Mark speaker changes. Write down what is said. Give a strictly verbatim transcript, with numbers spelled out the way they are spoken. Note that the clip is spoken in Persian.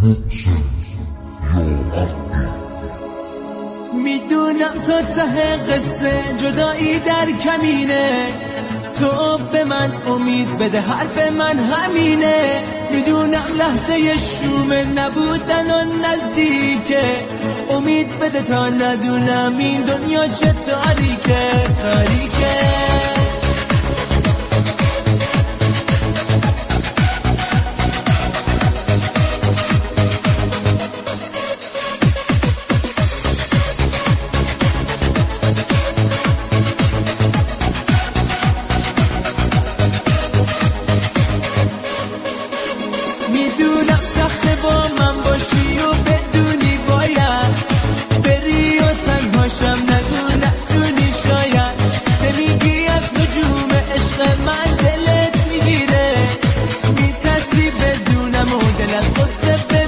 Speaker 1: محسن یا عقی.
Speaker 2: میدونم تا ته قصه جدایی در کمینه، تو به من امید بده حرف من همینه. میدونم لحظه شومه نبودن و نزدیکه، امید بده تا ندونم این دنیا چه تاریکه تاریکه. میدونم سخته با من باشی و بدونی باید بری و تنهاشم نگو نتونی شاید. نمیگی از نجوم عشق من دلت میگیره، میترسی بدونم و دلت غصه